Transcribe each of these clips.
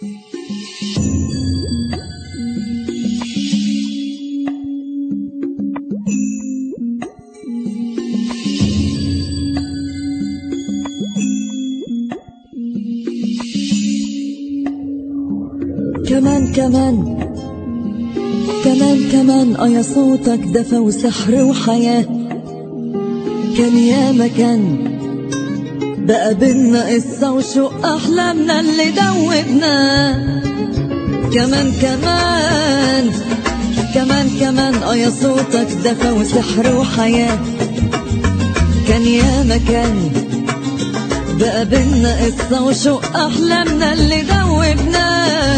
كمان كمان كمان كمان يا صوتك دفى وسحر وحياة. كان يا مكان بقى بينا قصة وشوق أحلامنا اللي دوبنا. كمان كمان كمان كمان يا صوتك دفى وسحر وحياة. كان يا مكان بقى بينا قصة وشوق أحلامنا اللي دوبنا.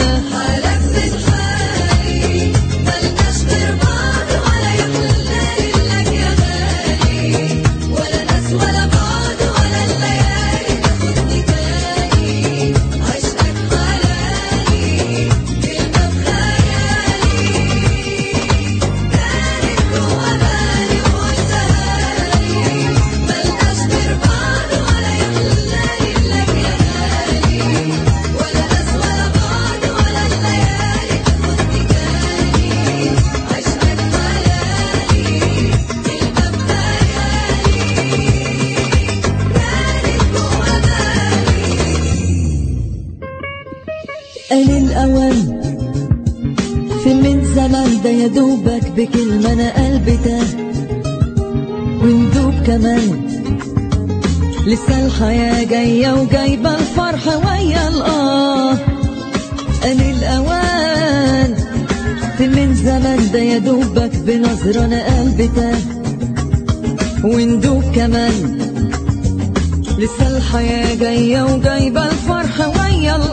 قال الأوان في من زمان ده يدوبك بكلمة أنا قلبي تاه. وندوب كمان لسه الحياة جاية وجايبة الفرح ويا الآه. قال الأوان في من زمان ده يدوبك بنظرة أنا قلبي تاه. وندوب كمان لسه الحياة جاية وجايبة الفرح ويا الآه.